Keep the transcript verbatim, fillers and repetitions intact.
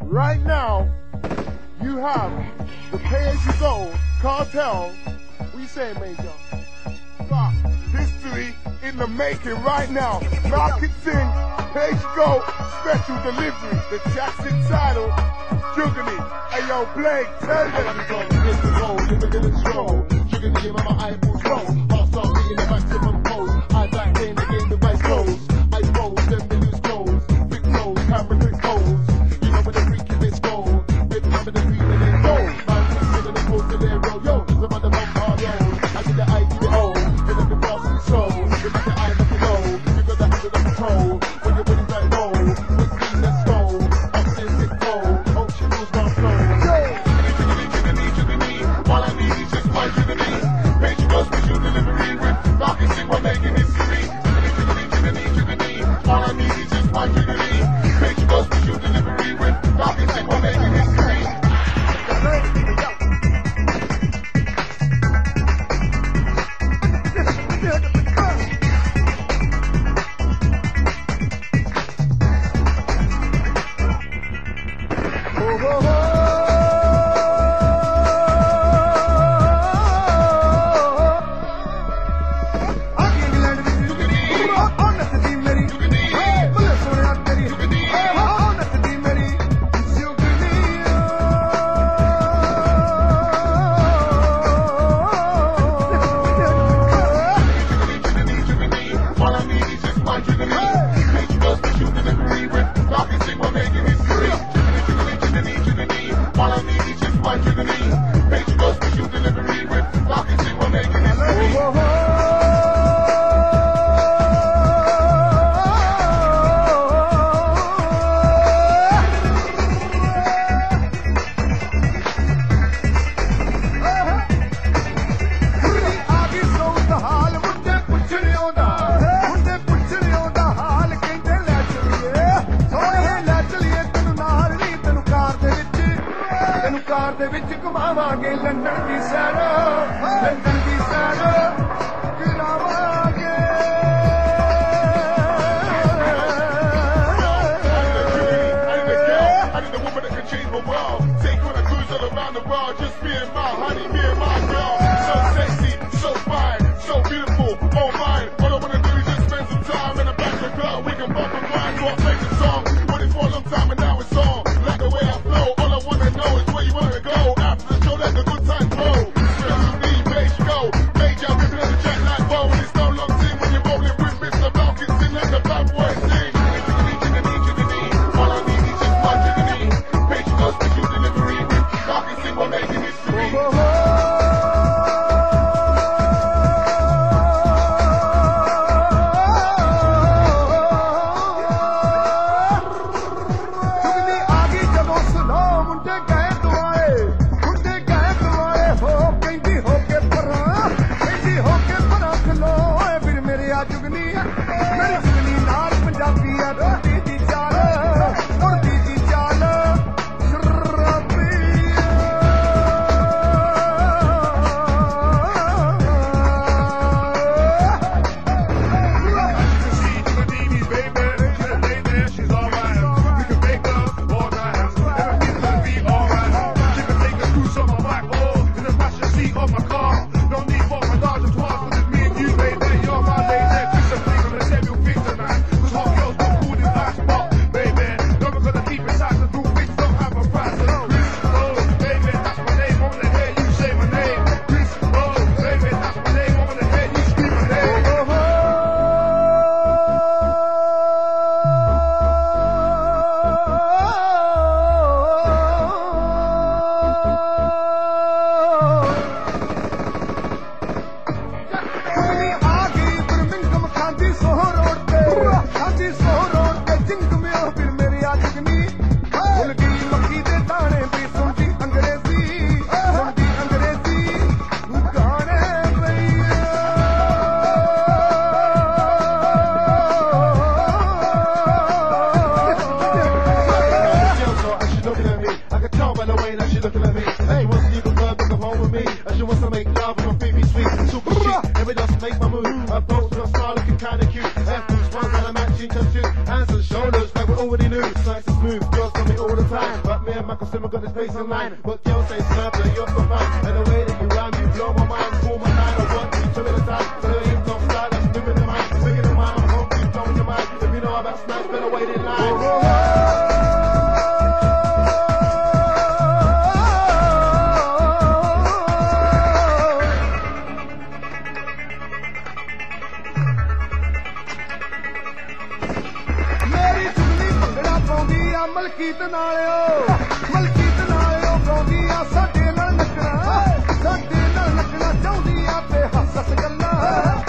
Right now, you have the pay-as-you-go cartel. What you saying, Major? Fuck, history in the making right now. Market Sing, pay-as-you-go, special delivery. The Jackson title, Juggany. Hey yo, Blake, tell them. I go, let's go, living in the stroll. Juggany, give my eyeballs roll. I'll start being the maximum pose. I back in the game, the vice goes. I roll, them the loose goals. Big goals, camera quick goals. You know when the freaky bitch goes. Big number the green and then gold. Man, I'm in the post of their road. Yo, the mother of our road. I get the I to the O. Then I'm the boss of the soul. You got the eye of the low. You got the hand of the control. When you're winning that low. With me, let's go. Up since it go. Oh, she knows my flow. Jiggly, jiggly, jiggly, all I need is just my jiggly. Make you go special delivery with Market Sing, we're making history. Jiggly, jiggly, jiggly, all I need is just my jiggly. Make you go special delivery with Market Sing, we're making history. ਕਾਰ ਦੇ ਵਿੱਚ ਘੁਮਾਵਾਂਗੇ London ਦੀ ਸੈਰ London ਦੀ ਸੈਰ ਕਰਾਵਾਂਗੇ I need a woman that can change my world. Take on a cruise all around the world. Just me and my honey, me and my girl. So sexy, so fine, so beautiful, oh mine. All I wanna do is just spend some time in a back of the club. We can bump and grind, go up, make a song. Put it for a long time and now it's on. Like the way I flow, all I wanna know is where you wanna go. After the show, let the good time flow. Special need, place you go. Major, ripping on the jet like bow. And it's no long thing when you're rolling with Mister Malkin. Sing like the bad boy sing. All I need is just my jiggly. Major goes special delivery with Malkin Sing, we're making history. Hands and shoulders like we already knew. Nice and smooth, girls tell me all the time. But Michael Simmer got his face in line. But girls say snapper, you're so fine. And the way that you rhyme, you blow my mind. Cool my mind, I want you to the time. So the hip don't start, I'm living the mind. Making the mind, I'm hungry, blowing your mind. If you know about smash, better wait in line. Oh, oh, oh. Malkit ਨਾਲਿਓ Malkit ਨਾਲਿਓ ਗਾਉਂਦੀਆਂ ਸਾਡੇ ਨਾਲ ਨੱਚਣਾ ਸਾਡੇ ਨਾਲ ਨੱਚਣਾ ਚਾਹੁੰਦੀਆਂ ਤੇ ਹੱਸ ਹੱਸ ਗੱਲਾਂ